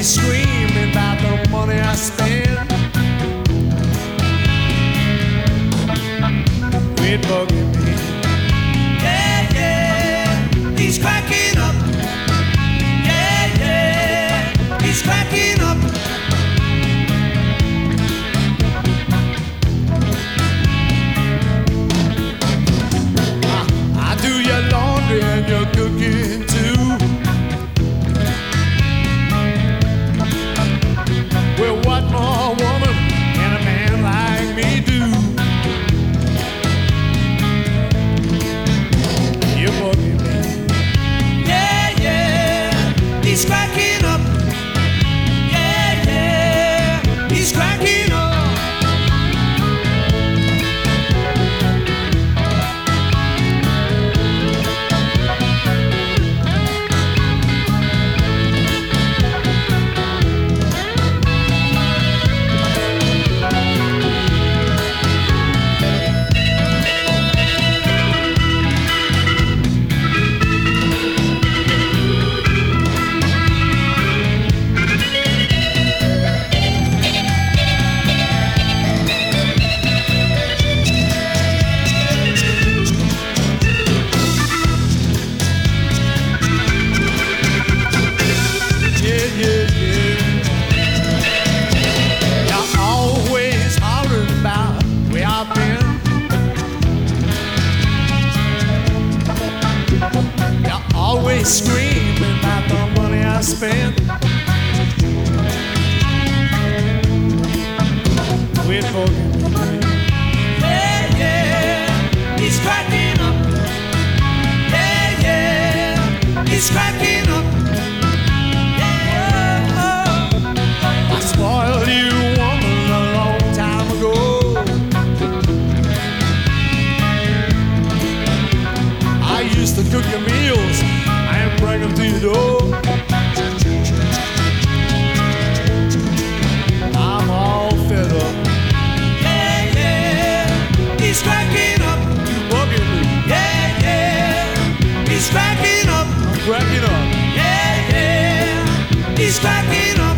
screaming about the money I spend. Quit bugging me. Yeah, yeah, he's cracking up. Yeah, yeah, he's cracking up. I do your laundry and your cooking too. Well, what more woman can a man like me do? You're bugging me. Yeah, yeah, he's cracking up. Yeah, yeah, he's cracking up. Always screaming about the money I spent. Quit bugging me. Yeah, yeah, he's cracking up. Yeah, yeah, he's cracking up. Yeah, I spoiled you, woman, a long time ago. I used to cook your meals and bring them to your door. I'm all fed up. Yeah, yeah, he's cracking up. You bugging me. Yeah, yeah, he's cracking up. I'm cracking up. Yeah, yeah, he's cracking up.